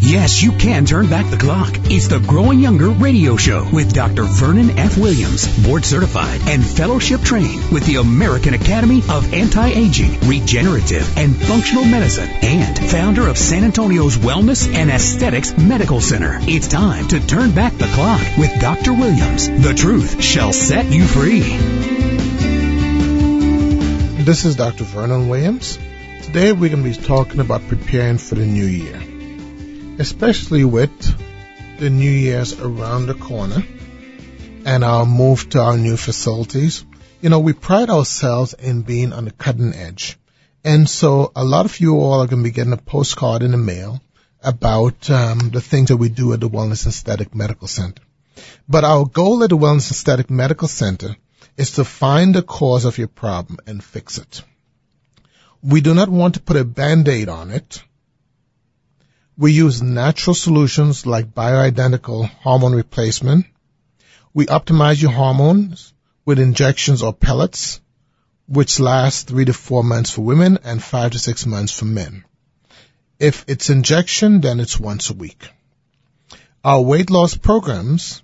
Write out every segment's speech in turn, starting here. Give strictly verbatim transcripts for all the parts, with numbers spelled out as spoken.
Yes, you can turn back the clock. It's the Growing Younger radio show with Doctor Vernon F. Williams, board certified and fellowship trained with the American Academy of Anti-Aging, Regenerative, and Functional Medicine, and founder of San Antonio's Wellness and Aesthetics Medical Center. It's time to turn back the clock with Doctor Williams. The truth shall set you free. This is Doctor Vernon Williams. Today we're going to be talking about preparing for the new year, especially with the New Year's around the corner and our move to our new facilities. You know, we pride ourselves in being on the cutting edge. And so a lot of you all are going to be getting a postcard in the mail about um, the things that we do at the Wellness and Aesthetic Medical Center. But our goal at the Wellness and Aesthetic Medical Center is to find the cause of your problem and fix it. We do not want to put a Band-Aid on it. We use natural solutions like bioidentical hormone replacement. We optimize your hormones with injections or pellets, which last three to four months for women and five to six months for men. If it's injection, then it's once a week. Our weight loss programs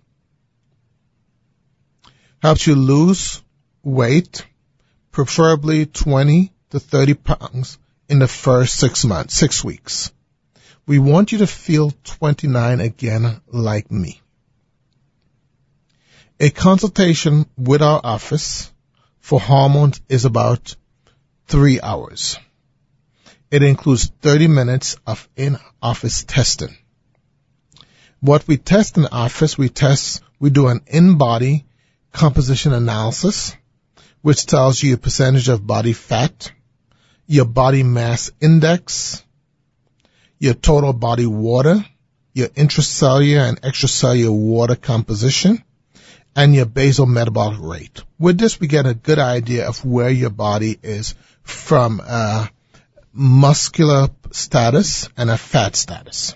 helps you lose weight, preferably twenty to thirty pounds in the first six months, six weeks. We want you to feel twenty-nine again like me. A consultation with our office for hormones is about three hours. It includes thirty minutes of in-office testing. What we test in the office, we test, we do an in-body composition analysis, which tells you your percentage of body fat, your body mass index, your total body water, your intracellular and extracellular water composition, and your basal metabolic rate. With this, we get a good idea of where your body is from a muscular status and a fat status.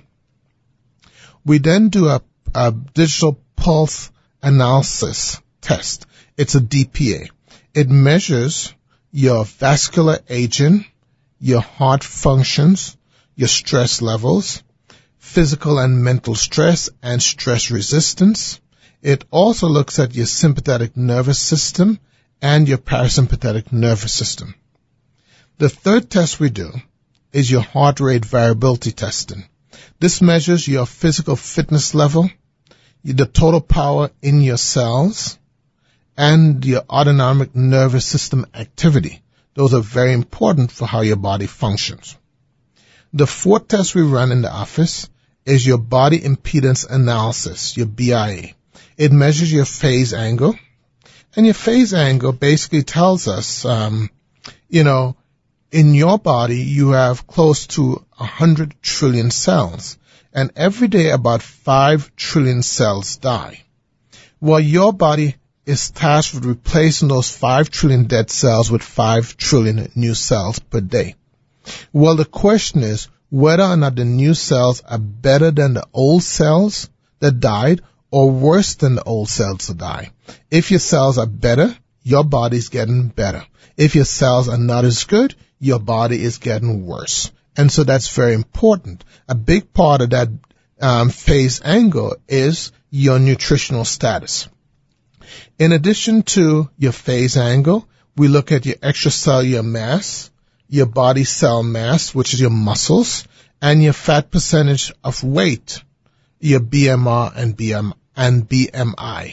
We then do a, a digital pulse analysis test. It's a D P A. It measures your vascular aging, your heart functions, your stress levels, physical and mental stress, and stress resistance. It also looks at your sympathetic nervous system and your parasympathetic nervous system. The third test we do is your heart rate variability testing. This measures your physical fitness level, the total power in your cells, and your autonomic nervous system activity. Those are very important for how your body functions. The fourth test we run in the office is your body impedance analysis, your B I A. It measures your phase angle, and your phase angle basically tells us, um, you know, in your body you have close to one hundred trillion cells, and every day about five trillion cells die. Well, your body is tasked with replacing those five trillion dead cells with five trillion new cells per day. Well, the question is whether or not the new cells are better than the old cells that died or worse than the old cells that die. If your cells are better, your body's getting better. If your cells are not as good, your body is getting worse. And so that's very important. A big part of that um, phase angle is your nutritional status. In addition to your phase angle, we look at your extracellular mass, your body cell mass, which is your muscles, and your fat percentage of weight, your B M R and B M and B M I.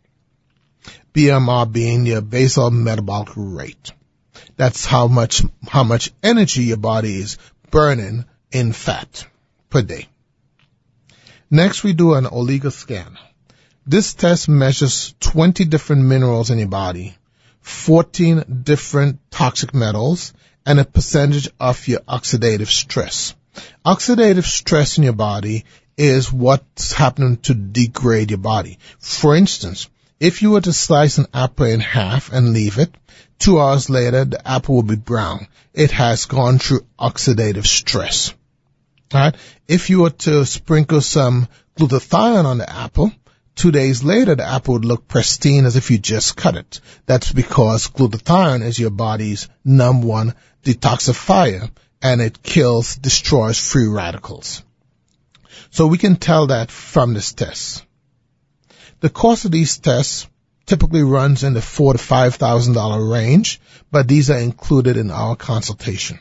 B M R being your basal metabolic rate. That's how much how much energy your body is burning in fat per day. Next, we do an Oligo scan. This test measures twenty different minerals in your body, fourteen different toxic metals, and a percentage of your oxidative stress. Oxidative stress in your body is what's happening to degrade your body. For instance, if you were to slice an apple in half and leave it, two hours later the apple will be brown. It has gone through oxidative stress. All right? If you were to sprinkle some glutathione on the apple, two days later the apple would look pristine as if you just cut it. That's because glutathione is your body's number one detoxifier, and it kills, destroys free radicals. So we can tell that from this test. The cost of these tests typically runs in the four to five thousand dollar range, but these are included in our consultation.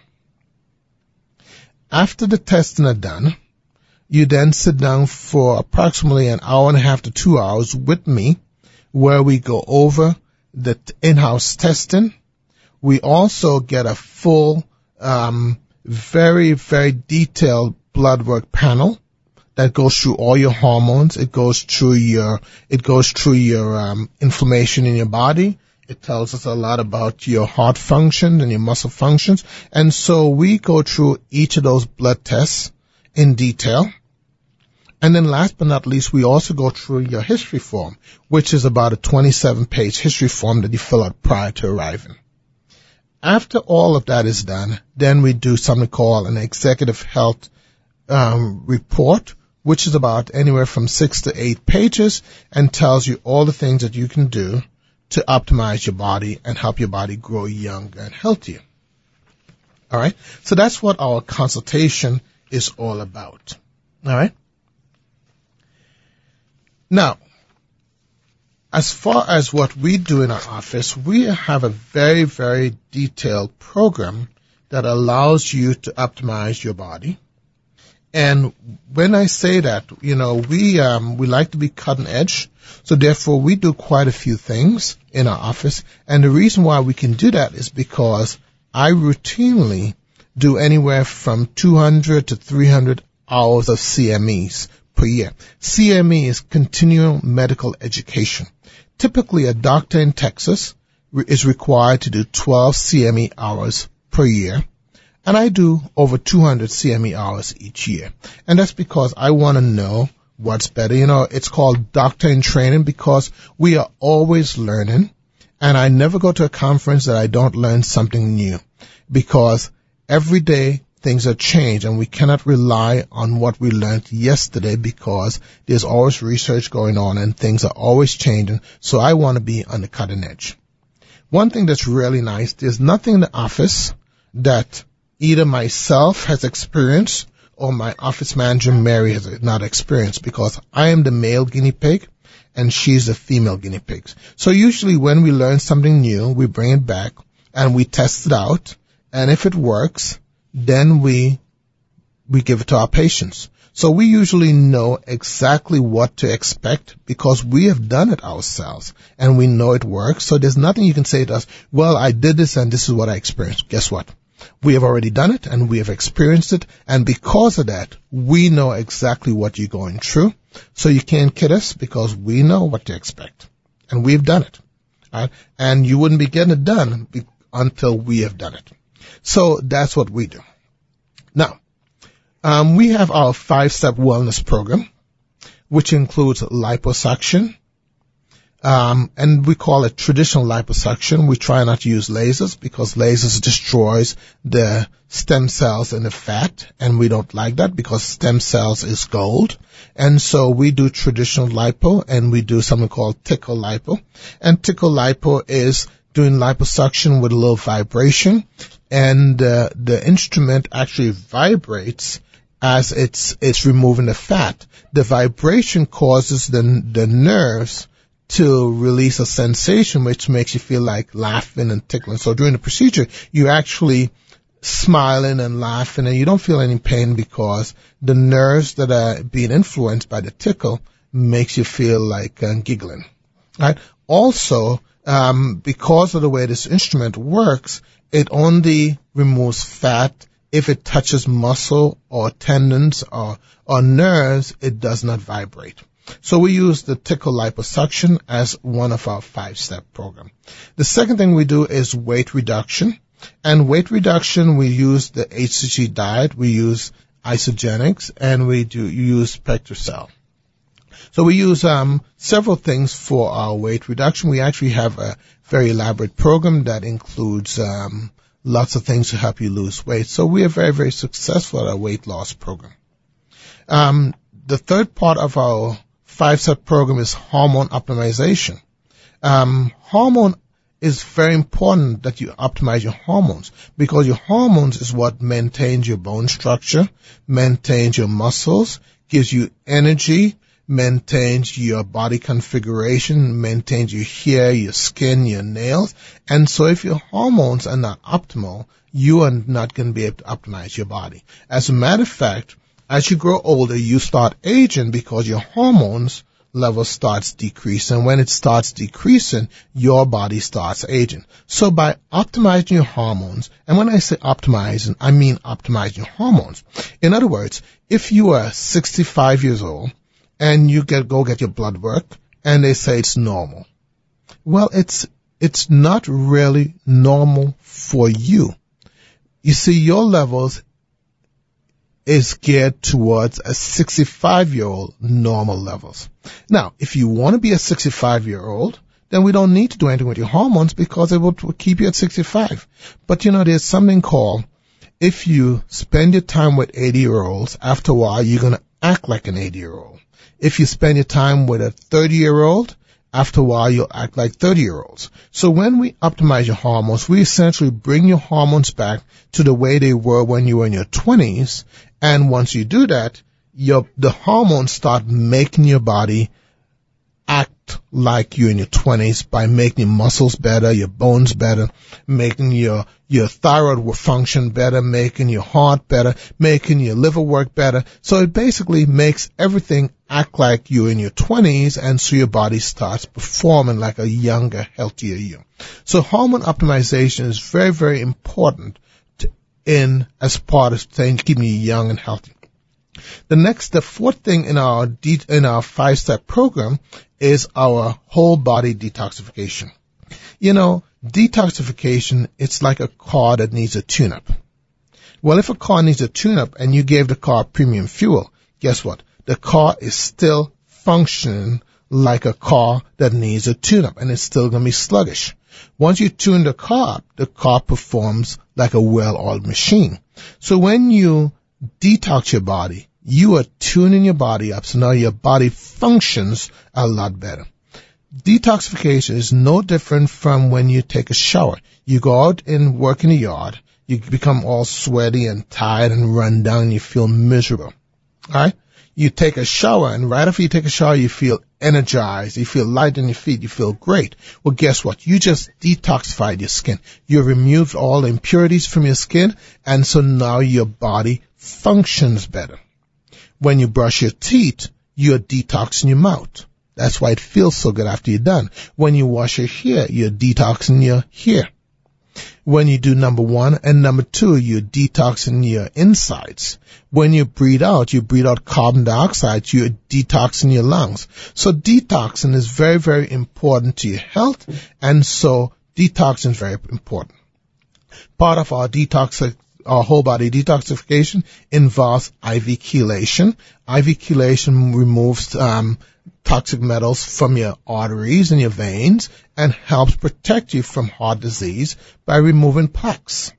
After the testing are done, you then sit down for approximately an hour and a half to two hours with me, where we go over the in-house testing. We also get a full, um, very, very detailed blood work panel that goes through all your hormones. It goes through your, it goes through your, um, inflammation in your body. It tells us a lot about your heart function and your muscle functions. And so we go through each of those blood tests in detail. And then last but not least, we also go through your history form, which is about a twenty-seven page history form that you fill out prior to arriving. After all of that is done, then we do something called an executive health um, report, which is about anywhere from six to eight pages and tells you all the things that you can do to optimize your body and help your body grow younger and healthier. All right? So that's what our consultation is all about. All right? Now, as far as what we do in our office, we have a very, very detailed program that allows you to optimize your body. And when I say that, you know, we um, we like to be cutting edge, so therefore we do quite a few things in our office. And the reason why we can do that is because I routinely do anywhere from two hundred to three hundred hours of C M Es per year. C M E is continuing medical education. Typically, a doctor in Texas is required to do twelve C M E hours per year. And I do over two hundred C M E hours each year. And that's because I want to know what's better. You know, it's called doctor in training because we are always learning. And I never go to a conference that I don't learn something new, because every day things are changed and we cannot rely on what we learned yesterday, because there's always research going on and things are always changing. So I want to be on the cutting edge. One thing that's really nice, there's nothing in the office that either myself has experienced or my office manager, Mary, has not experienced, because I am the male guinea pig and she's the female guinea pig. So usually when we learn something new, we bring it back and we test it out. And if it works, then we we give it to our patients. So we usually know exactly what to expect because we have done it ourselves and we know it works. So there's nothing you can say to us, well, I did this and this is what I experienced. Guess what? We have already done it and we have experienced it. And because of that, we know exactly what you're going through. So you can't kid us because we know what to expect. And we've done it. Right? And you wouldn't be getting it done be- until we have done it. So that's what we do. Now, um, we have our five-step wellness program, which includes liposuction, um, and we call it traditional liposuction. We try not to use lasers because lasers destroys the stem cells in the fat, and we don't like that because stem cells is gold. And so we do traditional lipo, and we do something called tickle lipo. And tickle lipo is doing liposuction with a little vibration, and uh, the instrument actually vibrates as it's it's removing the fat. The vibration causes the the nerves to release a sensation which makes you feel like laughing and tickling. So during the procedure, you're actually smiling and laughing, and you don't feel any pain because the nerves that are being influenced by the tickle makes you feel like uh, giggling. Right? Also, Um, because of the way this instrument works, it only removes fat if it touches muscle or tendons or, or nerves. It does not vibrate. So we use the tickle liposuction as one of our five-step program. The second thing we do is weight reduction. And weight reduction, we use the H C G diet, we use isogenics, and we do use Pectracell. So we use um, several things for our weight reduction. We actually have a very elaborate program that includes um, lots of things to help you lose weight. So we are very, very successful at our weight loss program. Um, the third part of our five-step program is hormone optimization. Um, hormone is very important that you optimize your hormones, because your hormones is what maintains your bone structure, maintains your muscles, gives you energy, maintains your body configuration, maintains your hair, your skin, your nails. And so if your hormones are not optimal, you are not going to be able to optimize your body. As a matter of fact, as you grow older, you start aging because your hormones level starts decreasing. And when it starts decreasing, your body starts aging. So by optimizing your hormones, and when I say optimizing, I mean optimizing your hormones. In other words, if you are sixty-five years old and you get go get your blood work and they say it's normal, well, it's it's not really normal for you. You see, your levels is geared towards a sixty-five-year-old normal levels. Now, if you want to be a sixty-five-year-old, then we don't need to do anything with your hormones because it will keep you at sixty-five. But, you know, there's something called, if you spend your time with eighty-year-olds, after a while, you're going to act like an eighty-year-old. If you spend your time with a thirty-year-old, after a while, you'll act like thirty-year-olds. So when we optimize your hormones, we essentially bring your hormones back to the way they were when you were in your twenties. And once you do that, your the hormones start making your body act like you're in your twenties by making your muscles better, your bones better, making your your thyroid function better, making your heart better, making your liver work better. So it basically makes everything act like you're in your twenties, and so your body starts performing like a younger, healthier you. So hormone optimization is very, very important to, in as part of saying keeping you young and healthy. The next, the fourth thing in our de- in our five-step program is our whole body detoxification. You know, detoxification, it's like a car that needs a tune-up. Well, if a car needs a tune-up and you gave the car premium fuel, guess what? The car is still functioning like a car that needs a tune-up, and it's still going to be sluggish. Once you tune the car up, the car performs like a well-oiled machine. So when you detox your body, you are tuning your body up, so now your body functions a lot better. Detoxification is no different from when you take a shower. You go out and work in the yard, you become all sweaty and tired and run down, and you feel miserable. All right? You take a shower, and right after you take a shower, you feel energized, you feel light in your feet, you feel great. Well, guess what? You just detoxified your skin. You removed all the impurities from your skin, and so now your body functions better. When you brush your teeth, you're detoxing your mouth. That's why it feels so good after you're done. When you wash your hair, you're detoxing your hair. When you do number one and number two, you're detoxing your insides. When you breathe out, you breathe out carbon dioxide, you're detoxing your lungs. So detoxing is very, very important to your health, and so detoxing is very important. Part of our detox, our whole body detoxification involves I V chelation. I V chelation removes um, toxic metals from your arteries and your veins and helps protect you from heart disease by removing plaques.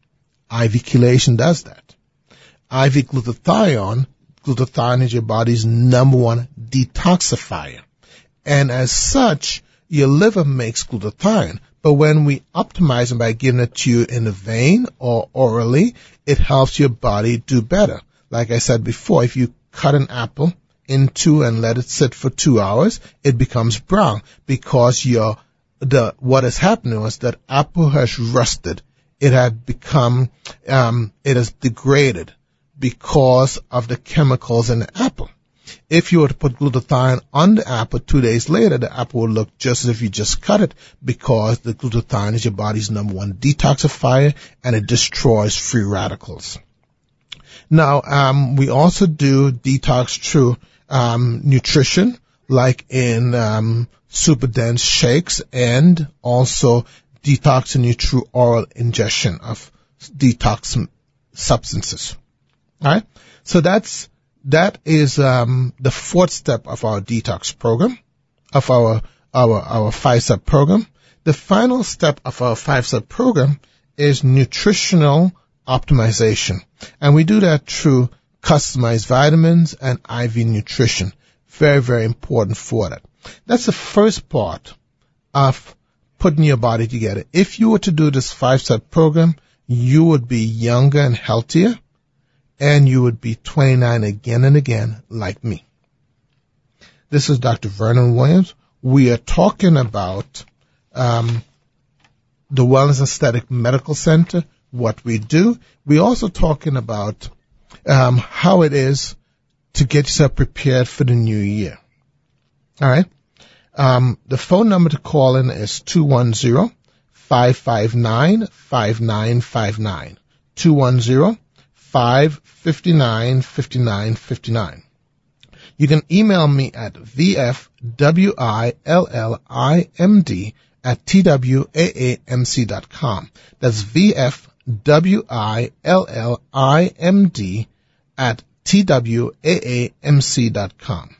I V chelation does that. I V glutathione, glutathione is your body's number one detoxifier. And as such, your liver makes glutathione. But when we optimize it by giving it to you in the vein or orally, it helps your body do better. Like I said before, if you cut an apple in two and let it sit for two hours, it becomes brown because your the what has happened was that apple has rusted. It had become um, it has degraded because of the chemicals in the apple. If you were to put glutathione on the apple two days later, the apple would look just as if you just cut it because the glutathione is your body's number one detoxifier and it destroys free radicals. Now, um, we also do detox through um, nutrition, like in um, super dense shakes, and also detoxing you through oral ingestion of detox substances. All right? So that's That is um, the fourth step of our detox program, of our our our five-step program. The final step of our five-step program is nutritional optimization, and we do that through customized vitamins and I V nutrition. Very, very important for that. That's the first part of putting your body together. If you were to do this five-step program, you would be younger and healthier, and you would be twenty-nine again and again like me. This is Doctor Vernon Williams. We are talking about um, the Wellness and Aesthetic Medical Center, what we do. We're also talking about um, how it is to get yourself prepared for the new year. All right. Um, the phone number to call in is two one zero, five five nine, five nine five nine. two one zero, five five nine, five nine five nine. You can email me at v f w i l l i m d at t w a a m c dot com. That's v f w i l l i m d at t w a a m c dot com.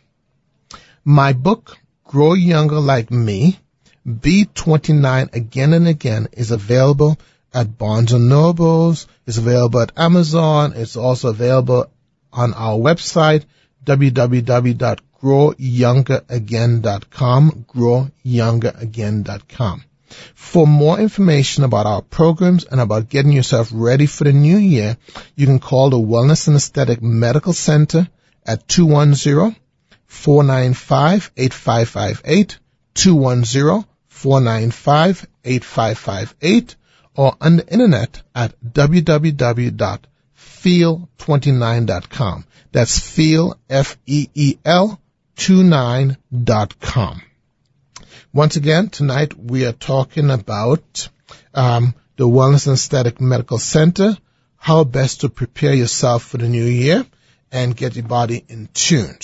My book, Grow Younger Like Me, Be twenty-nine Again and Again, is available at Barnes and Nobles. It's available at Amazon. It's also available on our website, w w w dot grow younger again dot com, grow younger again dot com. For more information about our programs and about getting yourself ready for the new year, you can call the Wellness and Aesthetic Medical Center at two one zero, four nine five, eight five five eight, two one zero, four nine five, eight five five eight, or on the internet at w w w dot feel twenty-nine dot com. That's feel, F E E L, twenty-nine dot com. Once again, tonight we are talking about um, the Wellness and Aesthetic Medical Center, how best to prepare yourself for the new year and get your body in tune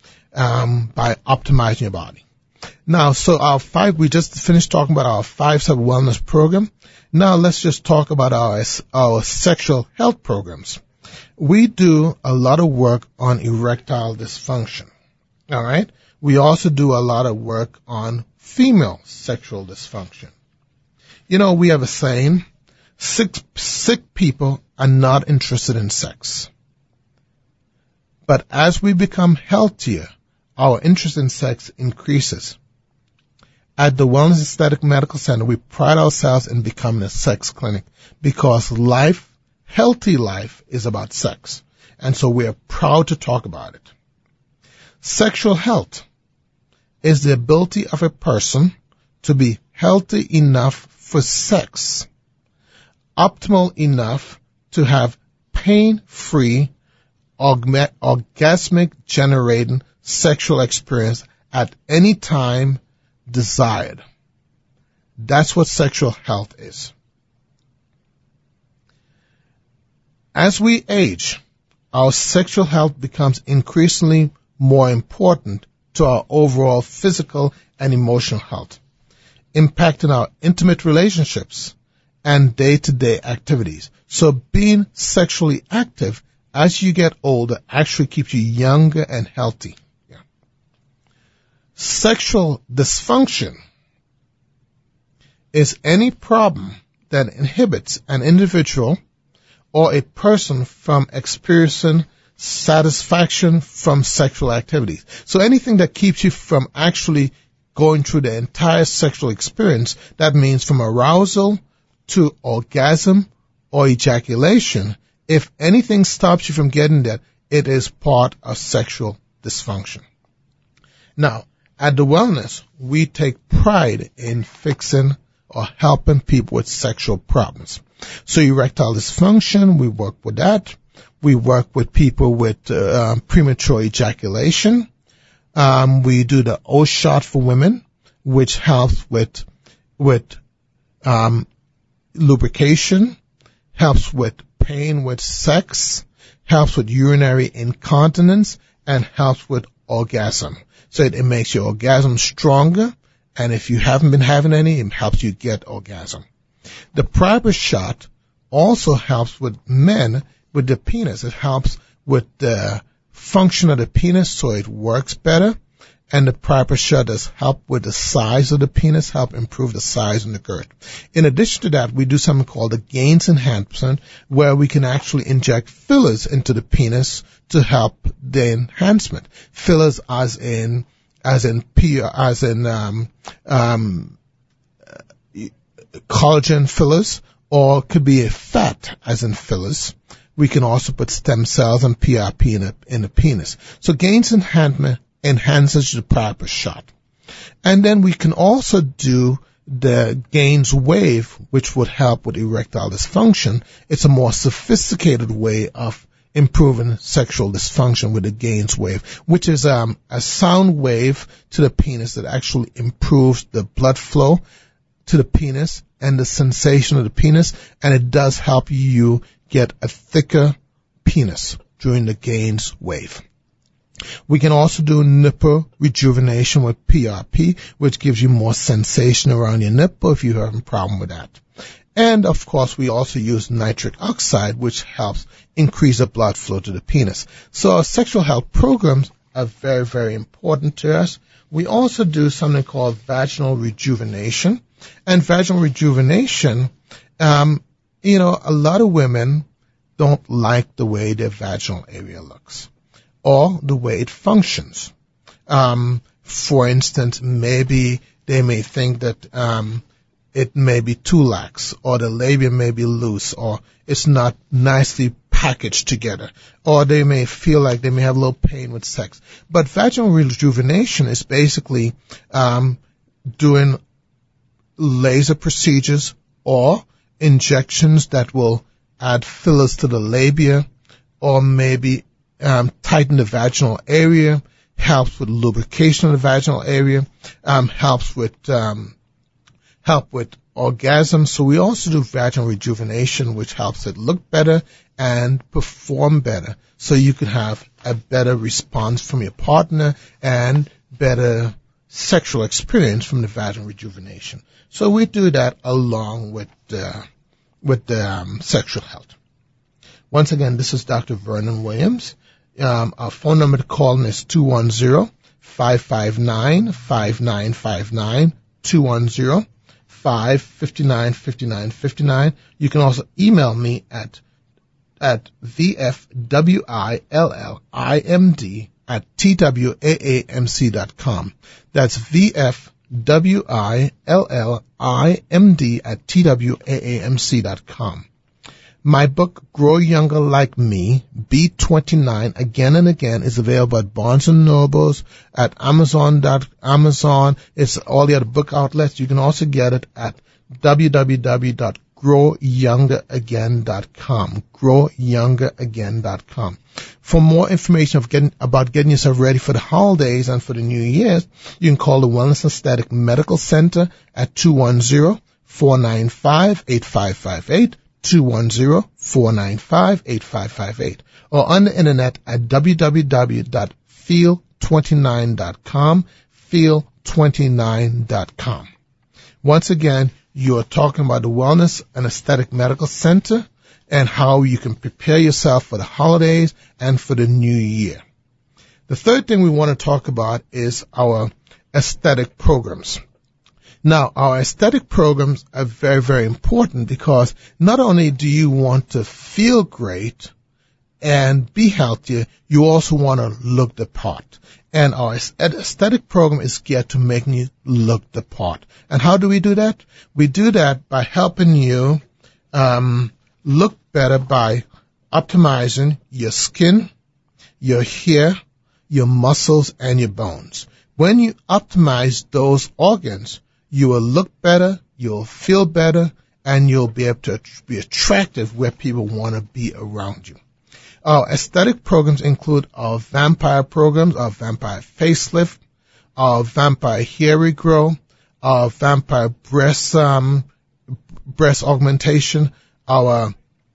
um, by optimizing your body. Now, so our five, we just finished talking about our five-step wellness program. Now let's just talk about our, our sexual health programs. We do a lot of work on erectile dysfunction. All right. We also do a lot of work on female sexual dysfunction. You know, we have a saying, sick, sick people are not interested in sex. But as we become healthier, our interest in sex increases. At the Wellness Aesthetic Medical Center, we pride ourselves in becoming a sex clinic because life, healthy life, is about sex. And so we are proud to talk about it. Sexual health is the ability of a person to be healthy enough for sex, optimal enough to have pain-free, orga- orgasmic generating sexual experience at any time desired. That's what sexual health is. As we age, our sexual health becomes increasingly more important to our overall physical and emotional health, impacting our intimate relationships and day-to-day activities. So being sexually active as you get older actually keeps you younger and healthy. Yeah. Sexual dysfunction is any problem that inhibits an individual or a person from experiencing satisfaction from sexual activities. So anything that keeps you from actually going through the entire sexual experience, that means from arousal to orgasm or ejaculation, if anything stops you from getting that, it is part of sexual dysfunction. Now, at the Wellness, we take pride in fixing or helping people with sexual problems. So erectile dysfunction, we work with that. We work with people with uh, um, premature ejaculation. Um, we do the O-Shot for women, which helps with with um, lubrication, helps with pain with sex, helps with urinary incontinence, and helps with orgasm. So it, it makes your orgasm stronger, and if you haven't been having any, it helps you get orgasm. The Priber shot also helps with men with the penis. It helps with the function of the penis so it works better. And the Priber shot does help with the size of the penis, help improve the size and the girth. In addition to that, we do something called the gains enhancement, where we can actually inject fillers into the penis to help the enhancement. Fillers as in, as in, as in, um, um, collagen fillers, or could be a fat as in fillers, We can also put stem cells and P R P in the, in the penis. So gains enhancement enhances the proper shot. And then we can also do the gains wave, which would help with erectile dysfunction. It's a more sophisticated way of improving sexual dysfunction with the gains wave, which is um, a sound wave to the penis that actually improves the blood flow to the penis and the sensation of the penis, and it does help you get a thicker penis during the gains wave. We can also do nipple rejuvenation with P R P, which gives you more sensation around your nipple if you have a problem with that. And, of course, we also use nitric oxide, which helps increase the blood flow to the penis. So our sexual health programs are very, very important to us. We also do something called vaginal rejuvenation. And vaginal rejuvenation, um, you know, a lot of women don't like the way their vaginal area looks or the way it functions. Um, for instance, maybe they may think that um, it may be too lax, or the labia may be loose, or it's not nicely packaged together, or they may feel like they may have a little pain with sex. But vaginal rejuvenation is basically um, doing laser procedures or injections that will add fillers to the labia, or maybe um, tighten the vaginal area, helps with lubrication of the vaginal area, um, helps with um, help with orgasm. So we also do vaginal rejuvenation, which helps it look better and perform better, so you can have a better response from your partner and better sexual experience from the vaginal rejuvenation. So we do that along with uh, with the um, sexual health. Once again, this is Doctor Vernon Williams. Um, our phone number to call in is two one zero, five five nine, five nine five nine, two one zero, five five nine, five nine five nine. You can also email me at at V F W I L L I M D at T W A A M C dot com. That's V F W I L L I M D at T W A A M C dot com. My book, Grow Younger Like Me, B twenty-nine, again and again, is available at Barnes and Nobles, at Amazon. Amazon. It's all the other book outlets. You can also get it at w w w dot grow younger again dot com. grow younger again dot com. For more information of getting, about getting yourself ready for the holidays and for the New Year's, you can call the Wellness Aesthetic Medical Center at two one zero, four nine five, eight five five eight. two one zero, four nine five, eight five five eight, or on the internet at w w w dot feel twenty-nine dot com, feel twenty-nine dot com. Once again, you are talking about the Wellness and Aesthetic Medical Center and how you can prepare yourself for the holidays and for the new year. The third thing we want to talk about is our aesthetic programs. Now, our aesthetic programs are very, very important because not only do you want to feel great and be healthier, you also want to look the part. And our aesthetic program is geared to making you look the part. And how do we do that? We do that by helping you um, look better by optimizing your skin, your hair, your muscles, and your bones. When you optimize those organs, you will look better, you'll feel better, and you'll be able to be attractive where people want to be around you. Our aesthetic programs include our vampire programs, our vampire facelift, our vampire hair regrow, our vampire breast um, breast augmentation, our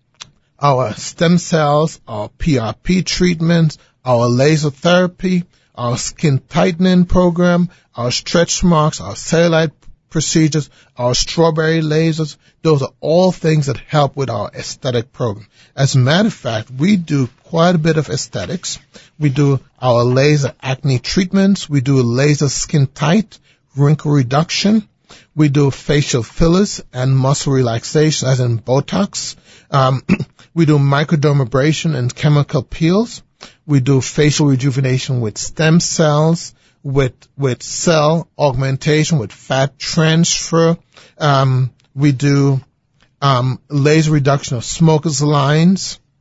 our stem cells, our P R P treatments, our laser therapy, our skin tightening program, our stretch marks, our cellulite procedures, our strawberry lasers. Those are all things that help with our aesthetic program. As a matter of fact, we do quite a bit of aesthetics. We do our laser acne treatments. We do laser skin tight, wrinkle reduction. We do facial fillers and muscle relaxation, as in Botox. Um, we do microdermabrasion and chemical peels. We do facial rejuvenation with stem cells, with with cell augmentation, with fat transfer. Um, we do um, laser reduction of smokers' lines.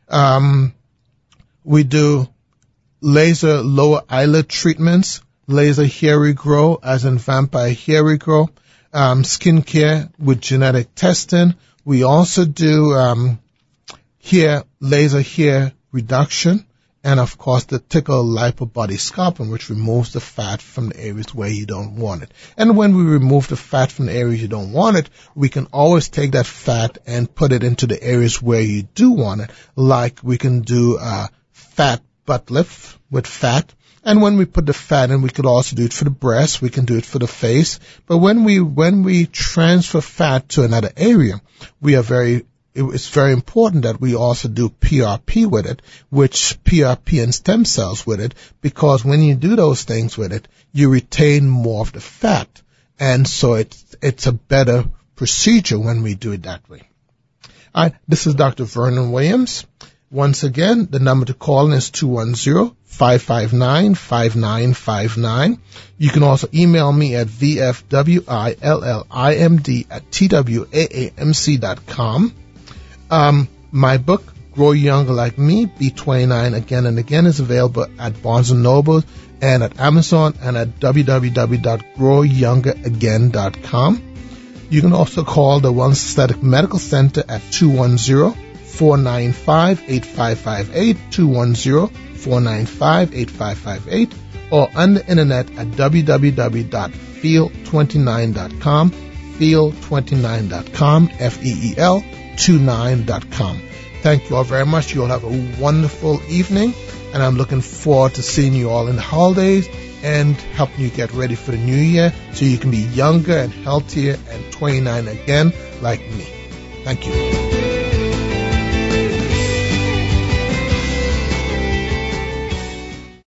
Um, we do laser lower eyelid treatments, laser hair regrow, as in vampire hair regrow, um, skincare with genetic testing. We also do um, hair laser hair reduction, and of course the Tickle Lipo Body Sculpting, which removes the fat from the areas where you don't want it. And when we remove the fat from the areas you don't want it, we can always take that fat and put it into the areas where you do want it. Like we can do uh, fat butt lift with fat. And when we put the fat in, we could also do it for the breast. We can do it for the face. But when we when we transfer fat to another area, we are very it's very important that we also do P R P with it, which P R P and stem cells with it, because when you do those things with it, you retain more of the fat. And so it's, it's a better procedure when we do it that way. All right, this is Doctor Vernon Williams. Once again, the number to call in is two one zero, five five nine, five nine five nine. You can also email me at v f w i l l i m d at t w a a m c dot com. Um, my book, Grow Younger Like Me, Be twenty-nine Again and Again, is available at Barnes and Noble and at Amazon and at w w w dot grow younger again dot com. You can also call the Wellness Aesthetic Medical Center at two one zero, four nine five, eight five five eight, two one zero, four nine five, eight five five eight, or on the internet at w w w dot feel twenty-nine dot com, feel twenty-nine dot com, F E E L twenty-nine dot com. Thank you all very much. You all have a wonderful evening, and I'm looking forward to seeing you all in the holidays and helping you get ready for the new year so you can be younger and healthier and twenty-nine again like me. Thank you.